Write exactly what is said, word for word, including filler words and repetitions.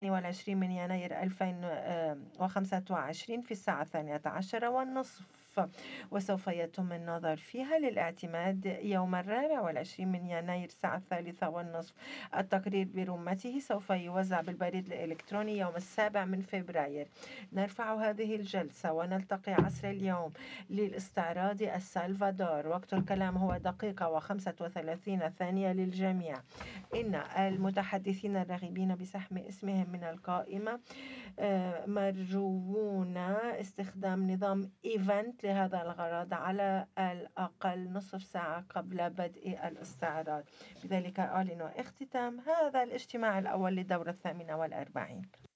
والعشرين من يناير ألفين وخمسة وعشرين في الساعة الثانية عشرة والنصف، وسوف يتم النظر فيها للاعتماد يوم الرابع والعشرين من يناير الساعة الثالثة والنصف. التقرير برمته سوف يوزع بالبريد الإلكتروني يوم السابع من فبراير. نرفع هذه الجلسة ونلتقي عصر اليوم للاستعراض السلفادور. وقت الكلام هو دقيقة وخمسة وثلاثين ثانية للجميع. إن المتحدثين الراغبين بسحب اسمهم من القائمة مرجوون استخدام نظام إيفنت لهذا الغرض على الأقل نصف ساعة قبل بدء الاستعراض. بذلك أعلن اختتام هذا الاجتماع الأول للدورة الثامنة والأربعين.